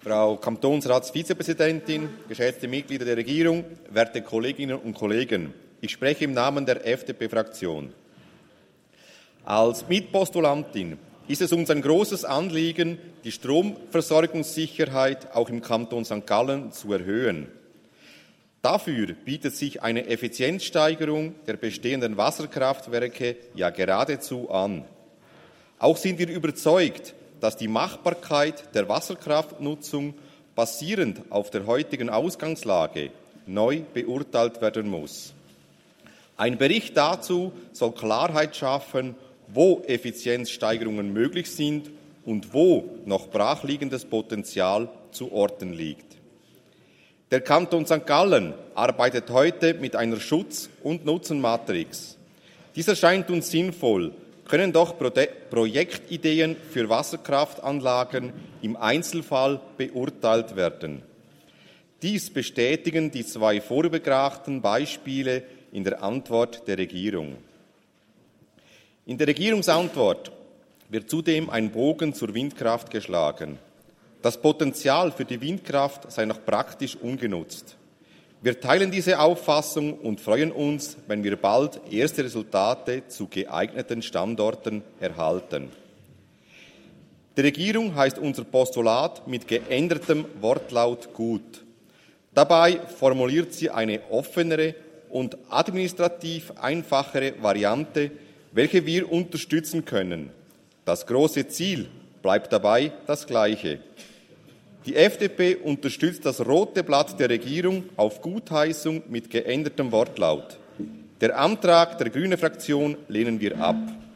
Frau Kantonsratsvizepräsidentin, geschätzte Mitglieder der Regierung, werte Kolleginnen und Kollegen, ich spreche im Namen der FDP-Fraktion. Als Mitpostulantin ist es uns ein großes Anliegen, die Stromversorgungssicherheit auch im Kanton St. Gallen zu erhöhen. Dafür bietet sich eine Effizienzsteigerung der bestehenden Wasserkraftwerke ja geradezu an. Auch sind wir überzeugt, dass die Machbarkeit der Wasserkraftnutzung basierend auf der heutigen Ausgangslage neu beurteilt werden muss. Ein Bericht dazu soll Klarheit schaffen, wo Effizienzsteigerungen möglich sind und wo noch brachliegendes Potenzial zu orten liegt. Der Kanton St. Gallen arbeitet heute mit einer Schutz- und Nutzenmatrix. Dies erscheint uns sinnvoll, können doch Projektideen für Wasserkraftanlagen im Einzelfall beurteilt werden. Dies bestätigen die zwei vorgebrachten Beispiele in der Antwort der Regierung. In der Regierungsantwort wird zudem ein Bogen zur Windkraft geschlagen. Das Potenzial für die Windkraft sei noch praktisch ungenutzt. Wir teilen diese Auffassung und freuen uns, wenn wir bald erste Resultate zu geeigneten Standorten erhalten. Die Regierung heißt unser Postulat mit geändertem Wortlaut gut. Dabei formuliert sie eine offenere und administrativ einfachere Variante, welche wir unterstützen können. Das große Ziel bleibt dabei das gleiche. Die FDP unterstützt das rote Blatt der Regierung auf Gutheißung mit geändertem Wortlaut. Der Antrag der Grünen Fraktion lehnen wir ab.